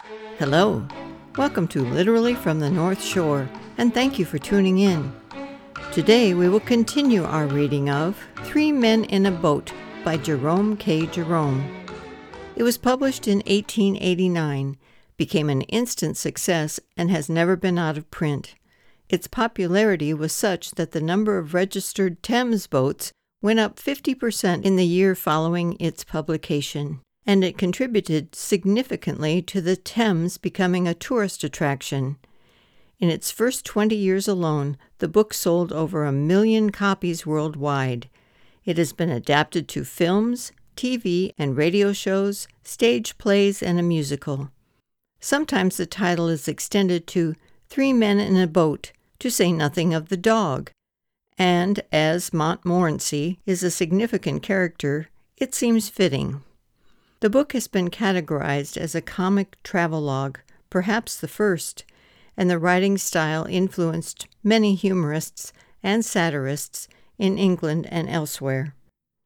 Hello, welcome to Literally from the North Shore, and thank you for tuning in. Today we will continue our reading of Three Men in a Boat by Jerome K. Jerome. It was published in 1889, became an instant success, and has never been out of print. Its popularity was such that the number of registered Thames boats went up 50% in the year following its publication, and it contributed significantly to the Thames becoming a tourist attraction. In its first 20 years alone, the book sold over 1 million copies worldwide. It has been adapted to films, TV and radio shows, stage plays, and a musical. Sometimes the title is extended to Three Men in a Boat, to say nothing of the dog. And as Montmorency is a significant character, it seems fitting. The book has been categorized as a comic travelogue, perhaps the first, and the writing style influenced many humorists and satirists in England and elsewhere.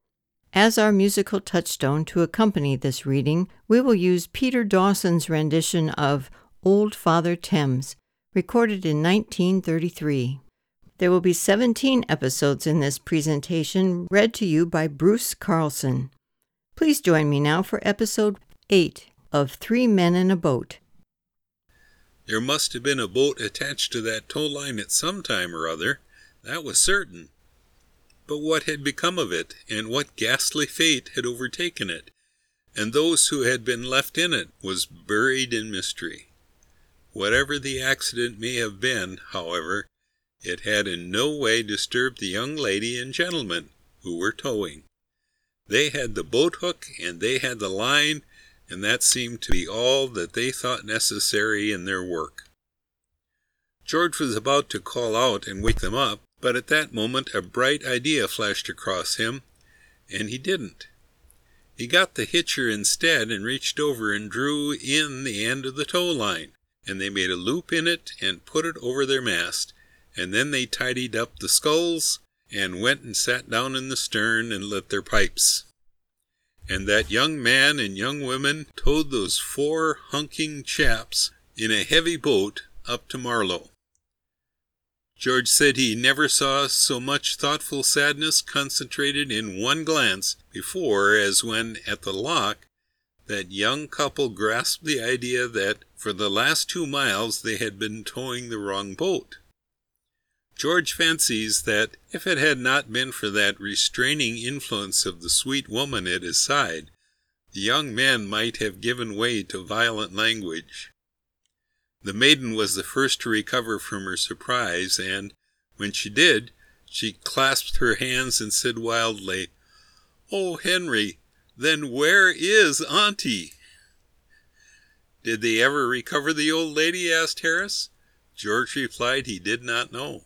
As our musical touchstone to accompany this reading, we will use Peter Dawson's rendition of Old Father Thames, recorded in 1933. There will be 17 episodes in this presentation, read to you by Bruce Carlson. Please join me now for episode 8 of Three Men in a Boat. There must have been a boat attached to that tow line at some time or other, that was certain. But what had become of it, and what ghastly fate had overtaken it, and those who had been left in it, was buried in mystery. Whatever the accident may have been, however, it had in no way disturbed the young lady and gentleman who were towing. They had the boat hook and they had the line, and that seemed to be all that they thought necessary in their work. George was about to call out and wake them up, but at that moment a bright idea flashed across him, and he didn't. He got the hitcher instead and reached over and drew in the end of the tow line, and they made a loop in it and put it over their mast, and then they tidied up the sculls and went and sat down in the stern and lit their pipes. And that young man and young woman towed those 4 hunking chaps in a heavy boat up to Marlow. George said he never saw so much thoughtful sadness concentrated in one glance before as when, at the lock, that young couple grasped the idea that for the last 2 miles they had been towing the wrong boat. George fancies that if it had not been for that restraining influence of the sweet woman at his side, the young man might have given way to violent language. The maiden was the first to recover from her surprise, and when she did, she clasped her hands and said wildly, "Oh, Henry, then where is Auntie?" "Did they ever recover the old lady?" asked Harris. George replied he did not know.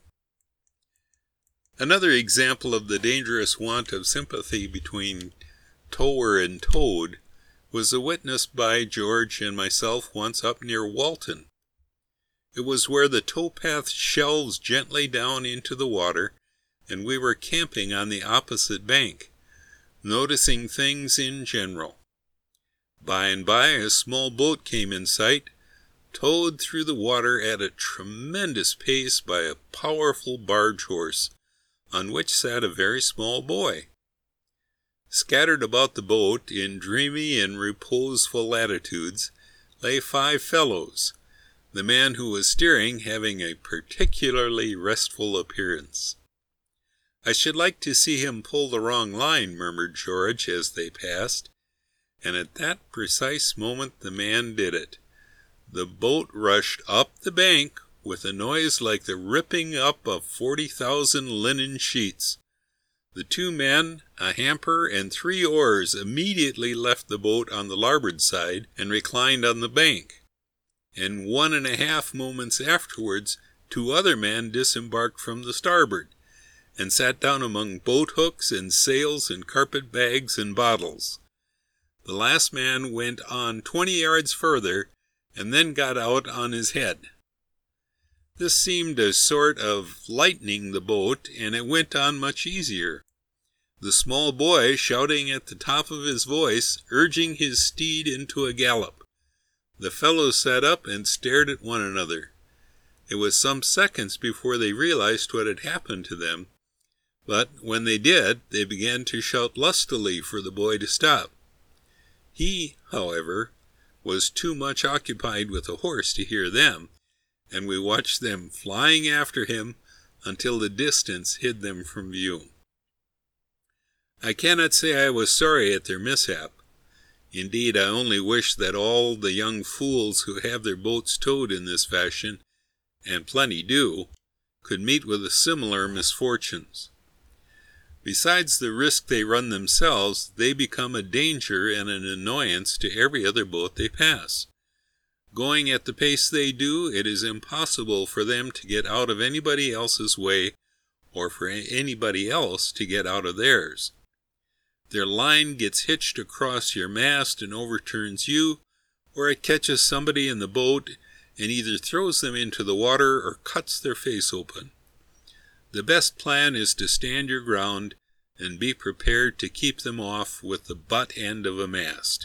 Another example of the dangerous want of sympathy between tower and towed was witnessed by George and myself once up near Walton. It was where the towpath shelves gently down into the water, and we were camping on the opposite bank, noticing things in general. By and by a small boat came in sight, towed through the water at a tremendous pace by a powerful barge horse, on which sat a very small boy. Scattered about the boat, in dreamy and reposeful attitudes, lay 5 fellows, the man who was steering having a particularly restful appearance. "I should like to see him pull the wrong line," murmured George as they passed, and at that precise moment the man did it. The boat rushed up the bank with a noise like the ripping up of 40,000 linen sheets. The 2 men, a hamper, and 3 oars immediately left the boat on the larboard side and reclined on the bank, and 1.5 moments afterwards 2 other men disembarked from the starboard, and sat down among boat hooks and sails and carpet bags and bottles. The last man went on 20 yards further, and then got out on his head. This seemed a sort of lightening the boat, and it went on much easier. The small boy shouting at the top of his voice, urging his steed into a gallop. The fellows sat up and stared at one another. It was some seconds before they realized what had happened to them, but when they did, they began to shout lustily for the boy to stop. He, however, was too much occupied with the horse to hear them, and we watched them flying after him until the distance hid them from view. I cannot say I was sorry at their mishap. Indeed, I only wish that all the young fools who have their boats towed in this fashion, and plenty do, could meet with similar misfortunes. Besides the risk they run themselves, they become a danger and an annoyance to every other boat they pass. Going at the pace they do, it is impossible for them to get out of anybody else's way, or for anybody else to get out of theirs. Their line gets hitched across your mast and overturns you, or it catches somebody in the boat and either throws them into the water or cuts their face open. The best plan is to stand your ground and be prepared to keep them off with the butt end of a mast.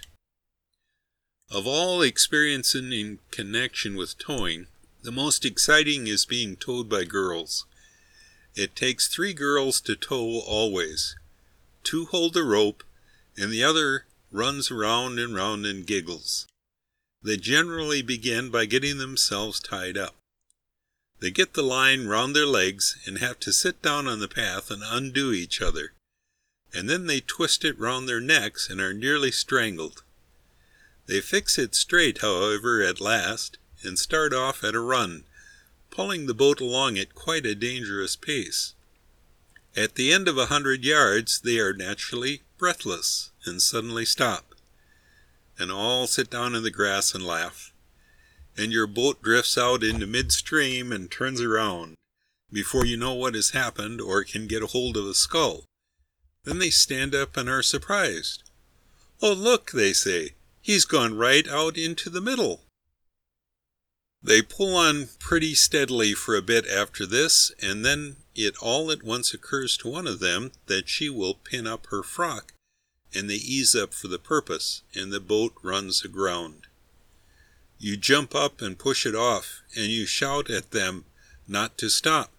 Of all experiences in connection with towing, the most exciting is being towed by girls. It takes 3 girls to tow always. 2 hold the rope, and the other runs round and round and giggles. They generally begin by getting themselves tied up. They get the line round their legs and have to sit down on the path and undo each other, and then they twist it round their necks and are nearly strangled. They fix it straight, however, at last, and start off at a run, pulling the boat along at quite a dangerous pace. At the end of 100 yards, they are naturally breathless and suddenly stop, and all sit down in the grass and laugh, and your boat drifts out into midstream and turns around before you know what has happened or can get a hold of a scull. Then they stand up and are surprised. "Oh, look," they say, "he's gone right out into the middle." They pull on pretty steadily for a bit after this, and then it all at once occurs to one of them that she will pin up her frock, and they ease up for the purpose, and the boat runs aground. You jump up and push it off, and you shout at them not to stop.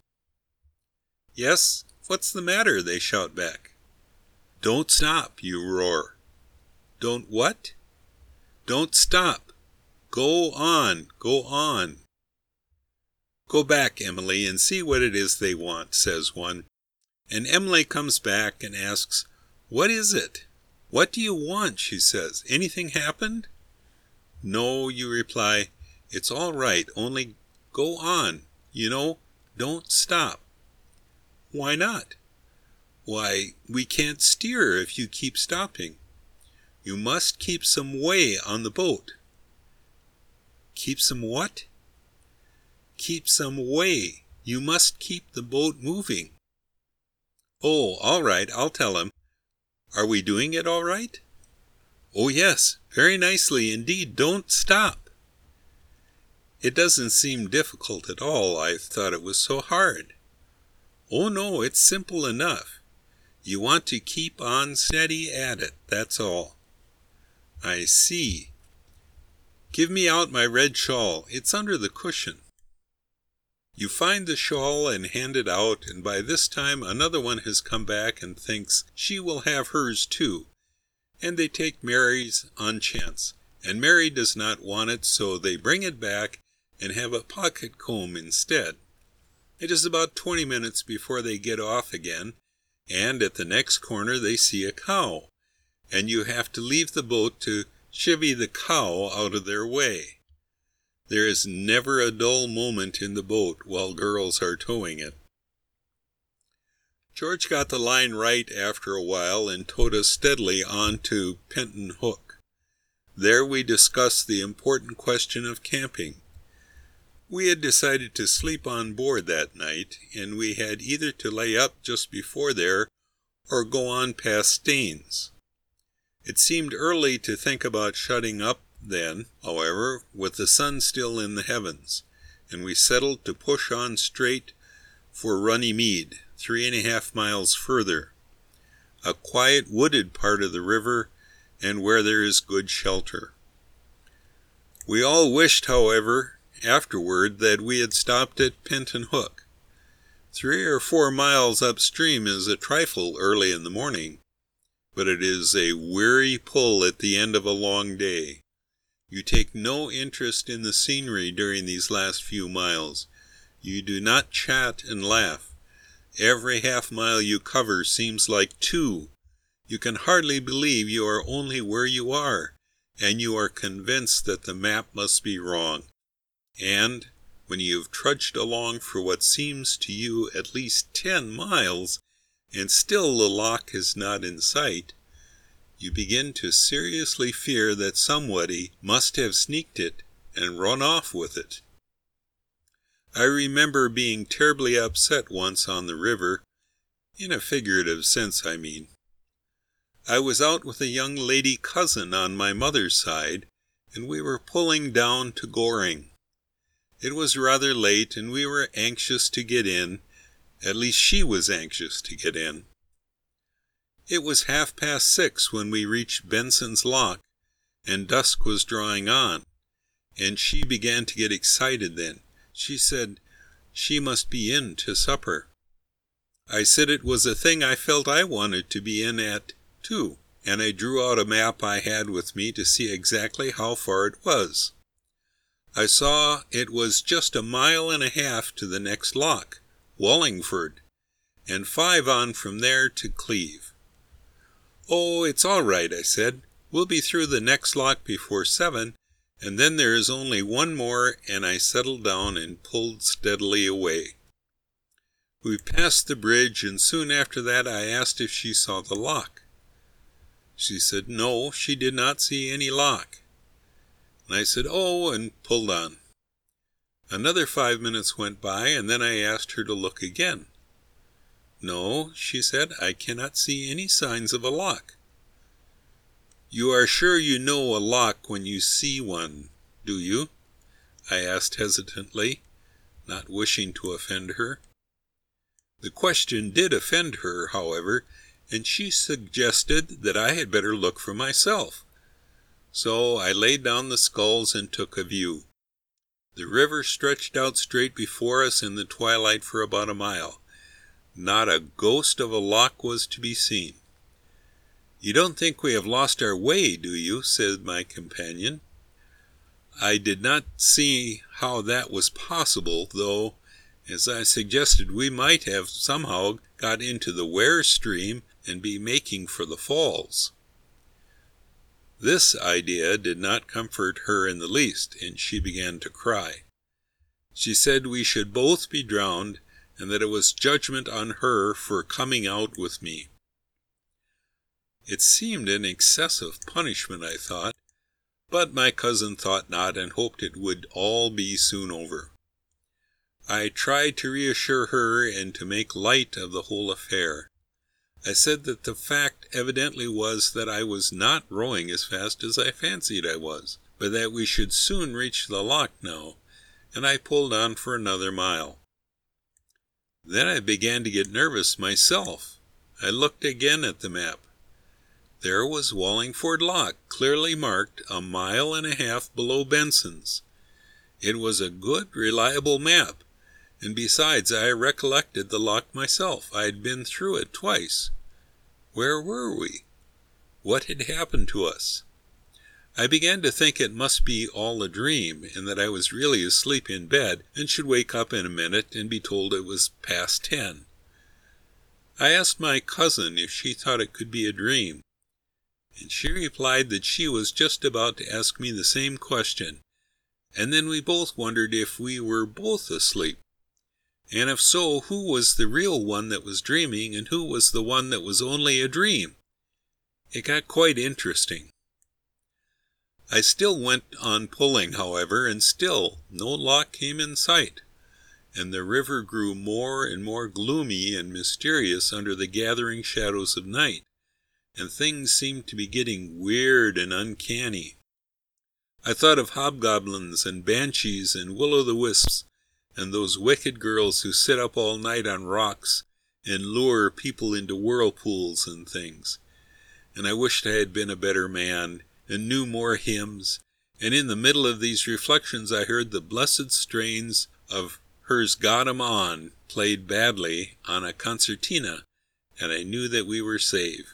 "Yes, what's the matter?" they shout back. "Don't stop," you roar. "Don't what?" "Don't stop. Go on, go on." "Go back, Emily, and see what it is they want," says one. And Emily comes back and asks, "What is it?" "What do you want?" she says. "Anything happened?" "No," you reply, "it's all right, only go on, you know, don't stop." "Why not?" "Why, we can't steer if you keep stopping. You must keep some way on the boat." "Keep some what?" "Keep some way. You must keep the boat moving." "Oh, all right, I'll tell him. Are we doing it all right?" "Oh, yes, very nicely indeed. Don't stop." "It doesn't seem difficult at all. I thought it was so hard." "Oh, no, it's simple enough. You want to keep on steady at it, that's all." "I see. Give me out my red shawl. It's under the cushion." You find the shawl and hand it out, and by this time another one has come back and thinks she will have hers too, and they take Mary's on chance, and Mary does not want it, so they bring it back and have a pocket comb instead. It is about 20 minutes before they get off again, and at the next corner they see a cow, and you have to leave the boat to chivvy the cow out of their way. There is never a dull moment in the boat while girls are towing it. George got the line right after a while and towed us steadily on to Penton Hook. There we discussed the important question of camping. We had decided to sleep on board that night, and we had either to lay up just before there or go on past Staines. It seemed early to think about shutting up then, however, with the sun still in the heavens, and we settled to push on straight for Runnymede, 3.5 miles further, a quiet wooded part of the river, and where there is good shelter. We all wished, however, afterward that we had stopped at Penton Hook. 3 or 4 miles upstream is a trifle early in the morning, but it is a weary pull at the end of a long day. You take no interest in the scenery during these last few miles. You do not chat and laugh. Every half-mile you cover seems like 2. You can hardly believe you are only where you are, and you are convinced that the map must be wrong. And when you have trudged along for what seems to you at least 10 miles, and still the loch is not in sight, you begin to seriously fear that somebody must have sneaked it and run off with it. I remember being terribly upset once on the river, in a figurative sense, I mean. I was out with a young lady cousin on my mother's side, and we were pulling down to Goring. It was rather late, and we were anxious to get in. At least she was anxious to get in. It was 6:30 when we reached Benson's Loch, and dusk was drawing on, and she began to get excited then. She said she must be in to supper. I said it was a thing I felt I wanted to be in at, too, and I drew out a map I had with me to see exactly how far it was. I saw it was just 1.5 miles to the next loch, Wallingford, and 5 on from there to Cleve. "Oh, it's all right," I said. "We'll be through the next loch before 7, and then there is only one more," and I settled down and pulled steadily away. We passed the bridge, and soon after that I asked if she saw the loch. She said no, she did not see any loch. And I said, "Oh," and pulled on. Another 5 minutes went by, and then I asked her to look again. "No," she said, "I cannot see any signs of a loch." "You are sure you know a loch when you see one, do you?" I asked hesitantly, not wishing to offend her. The question did offend her, however, and she suggested that I had better look for myself. So I laid down the sculls and took a view. The river stretched out straight before us in the twilight for about 1 mile. Not a ghost of a loch was to be seen. "You don't think we have lost our way, do you?" said my companion. I did not see how that was possible, though, as I suggested, we might have somehow got into the Wear stream and be making for the falls. This idea did not comfort her in the least, and she began to cry. She said we should both be drowned, and that it was judgment on her for coming out with me. It seemed an excessive punishment, I thought, but my cousin thought not, and hoped it would all be soon over. I tried to reassure her and to make light of the whole affair. I said that the fact evidently was that I was not rowing as fast as I fancied I was, but that we should soon reach the loch now, and I pulled on for another mile. Then I began to get nervous myself. I looked again at the map. There was Wallingford Loch, clearly marked 1.5 miles below Benson's. It was a good, reliable map, and besides, I recollected the loch myself. I had been through it twice. Where were we? What had happened to us? I began to think it must be all a dream, and that I was really asleep in bed, and should wake up in a minute and be told it was past 10. I asked my cousin if she thought it could be a dream, and she replied that she was just about to ask me the same question, and then we both wondered if we were both asleep. And if so, who was the real one that was dreaming, and who was the one that was only a dream? It got quite interesting. I still went on pulling, however, and still no loch came in sight, and the river grew more and more gloomy and mysterious under the gathering shadows of night, and things seemed to be getting weird and uncanny. I thought of hobgoblins and banshees and will-o'-the-wisps, and those wicked girls who sit up all night on rocks and lure people into whirlpools and things. And I wished I had been a better man, and knew more hymns, And in the middle of these reflections I heard the blessed strains of Her's Got 'em On played badly on a concertina, and I knew that we were saved.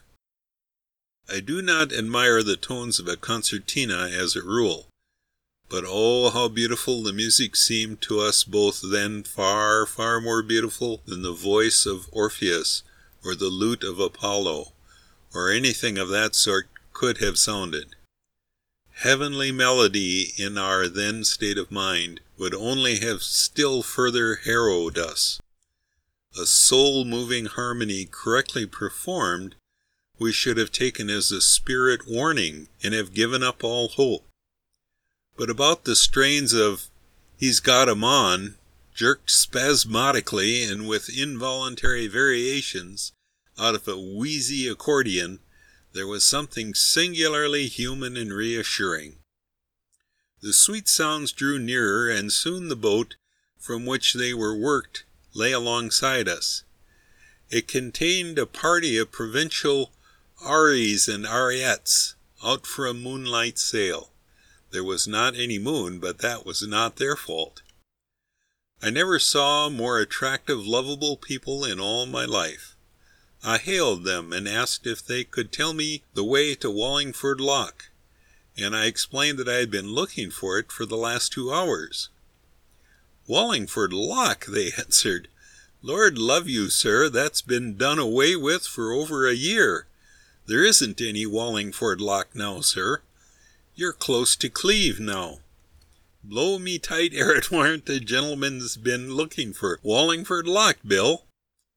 I do not admire the tones of a concertina as a rule, but oh, how beautiful the music seemed to us both then, far, far more beautiful than the voice of Orpheus or the lute of Apollo, or anything of that sort could have sounded. Heavenly melody in our then state of mind would only have still further harrowed us. A soul-moving harmony correctly performed we should have taken as a spirit warning and have given up all hope. But about the strains of He's Got 'em On, jerked spasmodically and with involuntary variations out of a wheezy accordion, there was something singularly human and reassuring. The sweet sounds drew nearer, and soon the boat from which they were worked lay alongside us. It contained a party of provincial Aries and Ariettes out for a moonlight sail. There was not any moon, but that was not their fault. I never saw more attractive, lovable people in all my life. I hailed them and asked if they could tell me the way to Wallingford Loch, and I explained that I had been looking for it for the last 2 hours. "Wallingford Loch," they answered. "Lord love you, sir, that's been done away with for over a year. There isn't any Wallingford Loch now, sir. You're close to Cleve now. Blow me tight ere it warn't the gentleman's been looking for Wallingford Loch, Bill."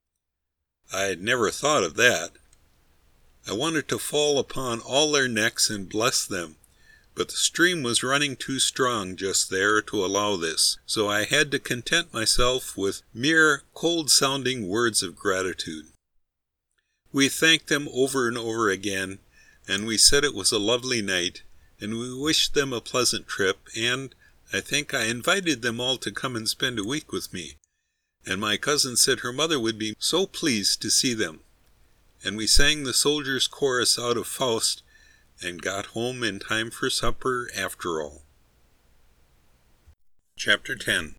I had never thought of that. I wanted to fall upon all their necks and bless them, but the stream was running too strong just there to allow this, so I had to content myself with mere cold-sounding words of gratitude. We thanked them over and over again, and we said it was a lovely night, and we wished them a pleasant trip, and I think I invited them all to come and spend a week with me, and my cousin said her mother would be so pleased to see them, and we sang the soldiers' chorus out of Faust, and got home in time for supper after all. Chapter 10.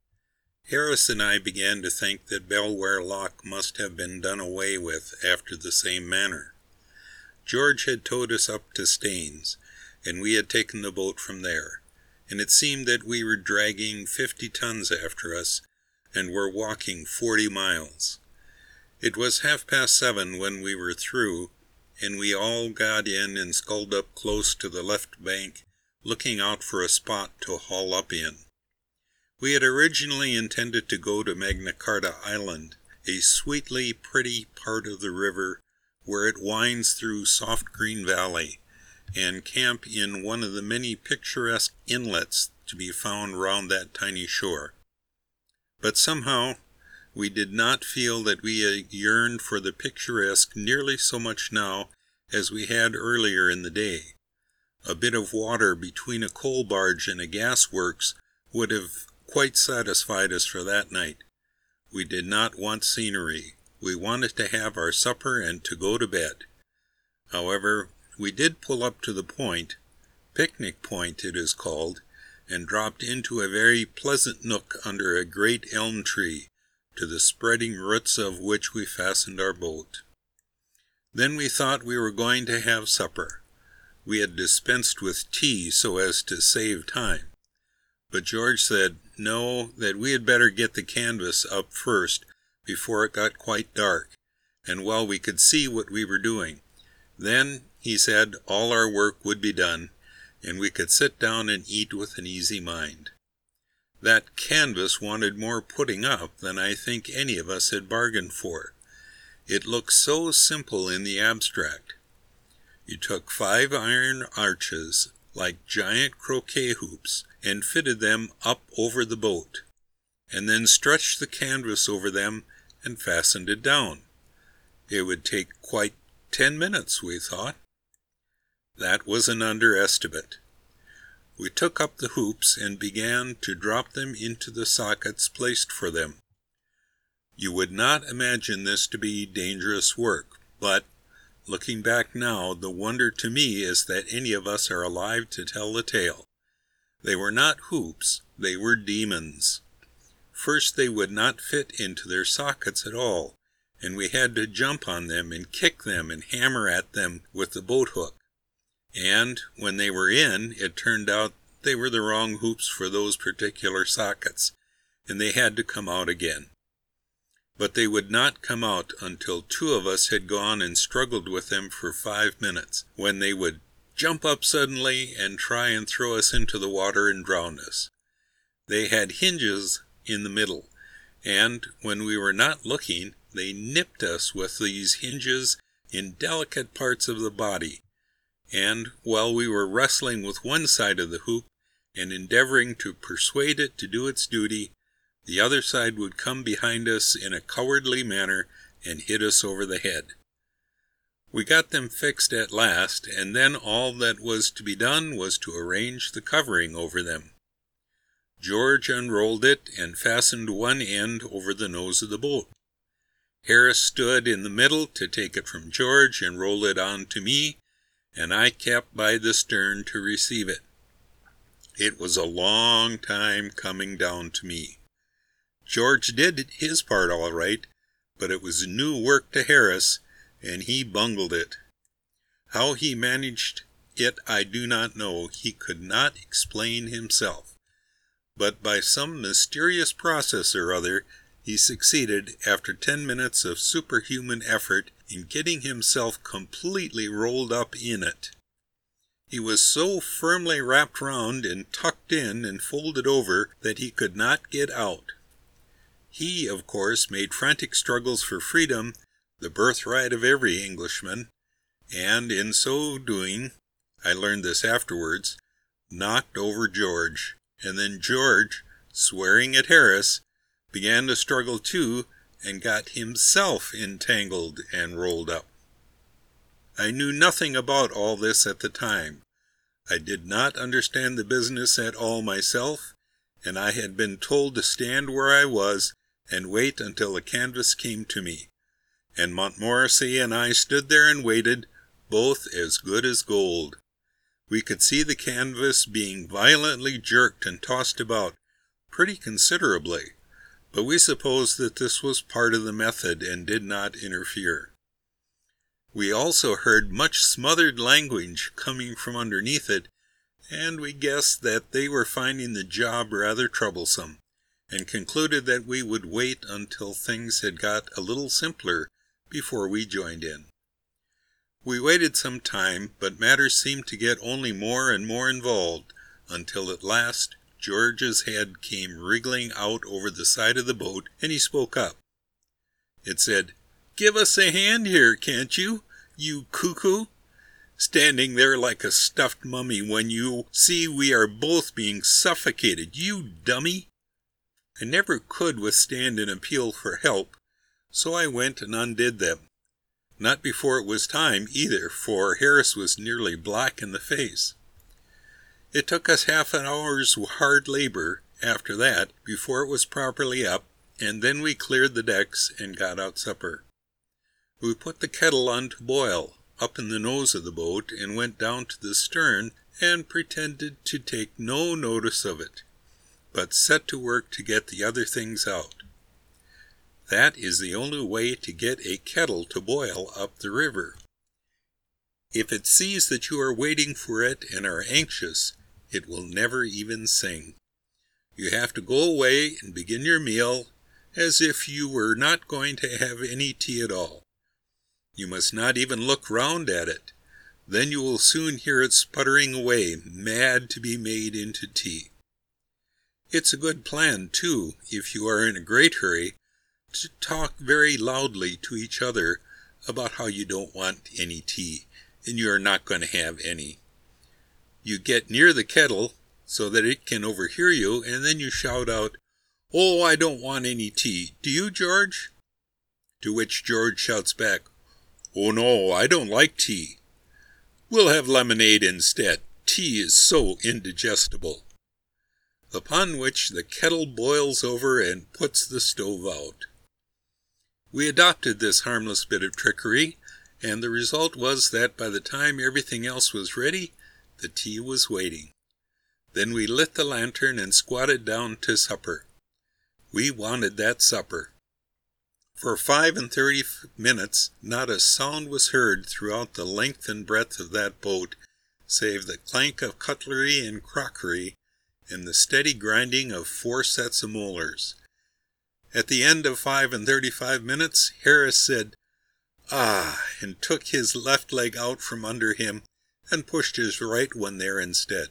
Harris and I began to think that Belware Loch must have been done away with after the same manner. George had towed us up to Staines, and we had taken the boat from there, and it seemed that we were dragging 50 tons after us, and were walking 40 miles. It was 7:30 when we were through, and we all got in and sculled up close to the left bank, looking out for a spot to haul up in. We had originally intended to go to Magna Carta Island, a sweetly pretty part of the river where it winds through soft green valley, and camp in one of the many picturesque inlets to be found round that tiny shore. But somehow we did not feel that we yearned for the picturesque nearly so much now as we had earlier in the day. A bit of water between a coal barge and a gas works would have quite satisfied us for that night. We did not want scenery. We wanted to have our supper and to go to bed. However, we did pull up to the point, Picnic Point it is called, and dropped into a very pleasant nook under a great elm tree, to the spreading roots of which we fastened our boat. Then we thought we were going to have supper. We had dispensed with tea so as to save time. But George said, no, that we had better get the canvas up first before it got quite dark, and while we could see what we were doing. Then, he said, all our work would be done, and we could sit down and eat with an easy mind. That canvas wanted more putting up than I think any of us had bargained for. It looked so simple in the abstract. You took 5 iron arches, like giant croquet hoops, and fitted them up over the boat, and then stretched the canvas over them and fastened it down. It would take quite 10 minutes, we thought. That was an underestimate. We took up the hoops and began to drop them into the sockets placed for them. You would not imagine this to be dangerous work, but, looking back now, the wonder to me is that any of us are alive to tell the tale. They were not hoops, they were demons. First they would not fit into their sockets at all, and we had to jump on them and kick them and hammer at them with the boat hook. And when they were in, it turned out they were the wrong hoops for those particular sockets, and they had to come out again. But they would not come out until 2 of us had gone and struggled with them for 5 minutes, when they would jump up suddenly and try and throw us into the water and drown us. They had hinges in the middle, and when we were not looking, they nipped us with these hinges in delicate parts of the body, and while we were wrestling with one side of the hoop and endeavoring to persuade it to do its duty, the other side would come behind us in a cowardly manner and hit us over the head. We got them fixed at last, and then all that was to be done was to arrange the covering over them. George unrolled it and fastened one end over the nose of the boat. Harris stood in the middle to take it from George and roll it on to me, and I kept by the stern to receive it. It was a long time coming down to me. George did his part all right, but it was new work to Harris, and he bungled it. How he managed it I do not know. He could not explain himself. But by some mysterious process or other, he succeeded, after 10 minutes of superhuman effort, in getting himself completely rolled up in it. He was so firmly wrapped round and tucked in and folded over that he could not get out. He, of course, made frantic struggles for freedom, the birthright of every Englishman, and in so doing, I learned this afterwards, knocked over George, and then George, swearing at Harris, began to struggle too, and got himself entangled and rolled up. I knew nothing about all this at the time. I did not understand the business at all myself, and I had been told to stand where I was and wait until the canvas came to me. And Montmorency and I stood there and waited, both as good as gold. We could see the canvas being violently jerked and tossed about, pretty considerably, but we supposed that this was part of the method and did not interfere. We also heard much smothered language coming from underneath it, and we guessed that they were finding the job rather troublesome, and concluded that we would wait until things had got a little simpler before we joined in. We waited some time, but matters seemed to get only more and more involved, until at last George's head came wriggling out over the side of the boat, and he spoke up. It said, "Give us a hand here, can't you, you cuckoo? Standing there like a stuffed mummy when you see we are both being suffocated, you dummy." I never could withstand an appeal for help, so I went and undid them. Not before it was time, either, for Harris was nearly black in the face. It took us half an hour's hard labor after that before it was properly up, and then we cleared the decks and got out supper. We put the kettle on to boil up in the nose of the boat and went down to the stern and pretended to take no notice of it, but set to work to get the other things out. That is the only way to get a kettle to boil up the river. If it sees that you are waiting for it and are anxious, it will never even sing. You have to go away and begin your meal as if you were not going to have any tea at all. You must not even look round at it. Then you will soon hear it sputtering away, mad to be made into tea. It's a good plan, too, if you are in a great hurry, to talk very loudly to each other about how you don't want any tea, and you are not going to have any. You get near the kettle so that it can overhear you, and then you shout out, "Oh, I don't want any tea. Do you, George?" To which George shouts back, "Oh no, I don't like tea. We'll have lemonade instead. Tea is so indigestible." Upon which the kettle boils over and puts the stove out. We adopted this harmless bit of trickery, and the result was that by the time everything else was ready, the tea was waiting. Then we lit the lantern and squatted down to supper. We wanted that supper. For 35 minutes, not a sound was heard throughout the length and breadth of that boat, save the clank of cutlery and crockery and the steady grinding of 4 sets of molars. At the end of 35 minutes, Harris said, "Ah," and took his left leg out from under him and pushed his right one there instead.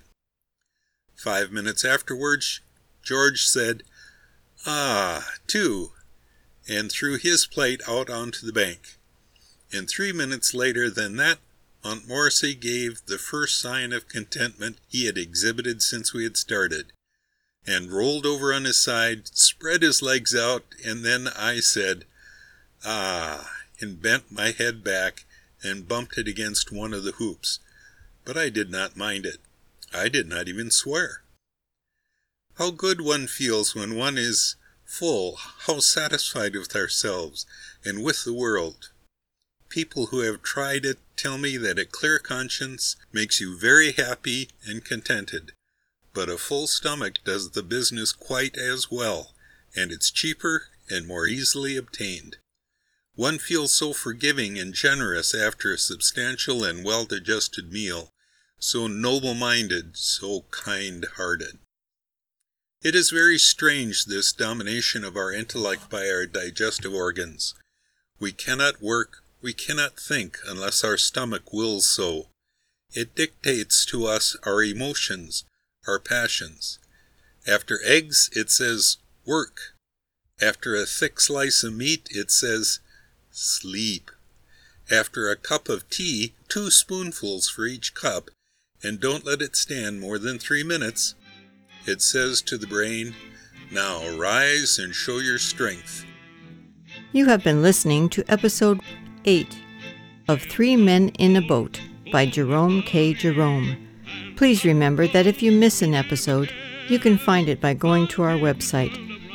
5 minutes afterwards, George said, "Ah," too, and threw his plate out onto the bank. And 3 minutes later than that, Montmorency gave the first sign of contentment he had exhibited since we had started, and rolled over on his side, spread his legs out, and then I said, "Ah," and bent my head back and bumped it against one of the hoops. But I did not mind it. I did not even swear. How good one feels when one is full, how satisfied with ourselves and with the world. People who have tried it tell me that a clear conscience makes you very happy and contented, but a full stomach does the business quite as well, and it's cheaper and more easily obtained. One feels so forgiving and generous after a substantial and well-digested meal, so noble-minded, so kind-hearted. It is very strange, this domination of our intellect by our digestive organs. We cannot work, we cannot think unless our stomach wills so. It dictates to us our emotions, our passions. After eggs, it says, "Work." After a thick slice of meat, it says, "Sleep." After a cup of tea, 2 spoonfuls for each cup, and don't let it stand more than 3 minutes. It says to the brain, "Now rise and show your strength." You have been listening to Episode 8 of 3 Men in a Boat by Jerome K. Jerome. Please remember that if you miss an episode, you can find it by going to our website,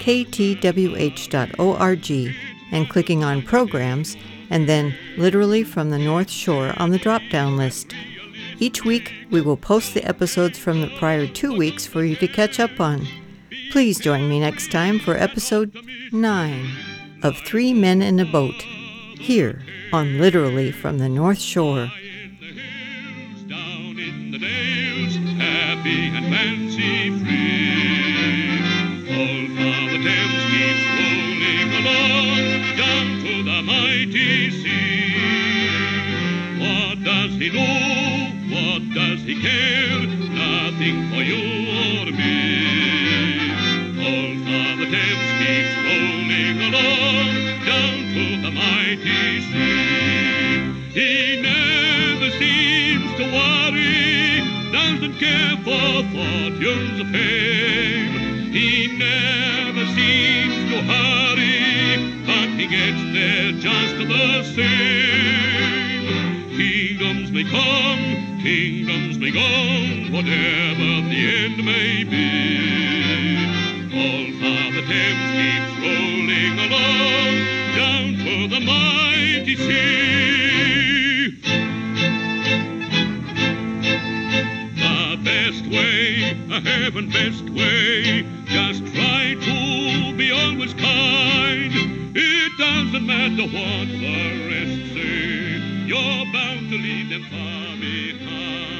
ktwh.org, and clicking on Programs, and then Literally from the North Shore on the drop-down list. Each week, we will post the episodes from the prior 2 weeks for you to catch up on. Please join me next time for Episode 9 of 3 Men in a Boat, here on Literally from the North Shore. Down in the dales, happy and fancy-free. Old Father Thames keeps rolling along down to the mighty sea. What does he know? What does he care? Nothing for you or me. Old Father Thames keeps rolling along down to the mighty sea. He never seems to worry, doesn't care for fortunes of fame. He never seems to hurry, but he gets there just the same. Kingdoms may come, kingdoms may go, whatever the end may be. Old Father Thames keeps rolling along down to the mighty sea. The best way, a heaven best way, just try to be always kind. It doesn't matter what the rest say, you're bound to leave them far behind.